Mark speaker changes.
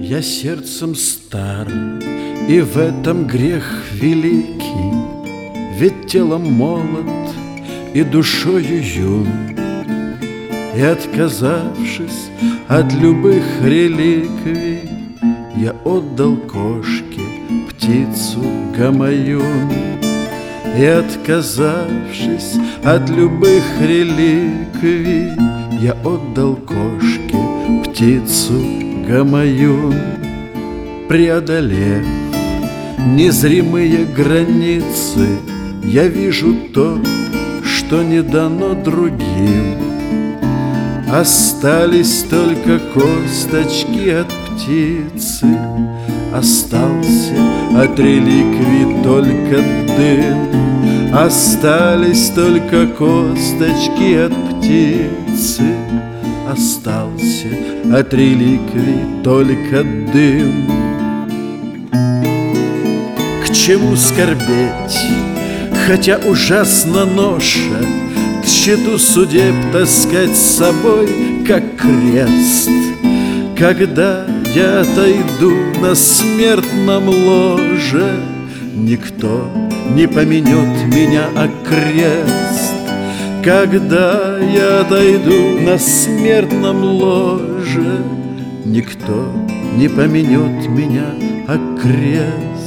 Speaker 1: Я сердцем стар, и в этом грех великий, ведь телом молод и душою юн. И отказавшись от любых реликвий, я отдал кошке птицу Гамаюн. И отказавшись от любых реликвий, я отдал кошке птицу Гамаюн. Преодолев незримые границы, я вижу то, что не дано другим. Остались только косточки от птицы, остался от реликвий только дым. Остались только косточки от птицы, остался от реликвий только дым. К чему скорбеть, хотя ужасна ноша, тщету судеб таскать с собой, как крест? Когда я отойду на смертном ложе, никто не помянет меня окрест. Когда я отойду на смертном ложе, никто не помянет меня окрест.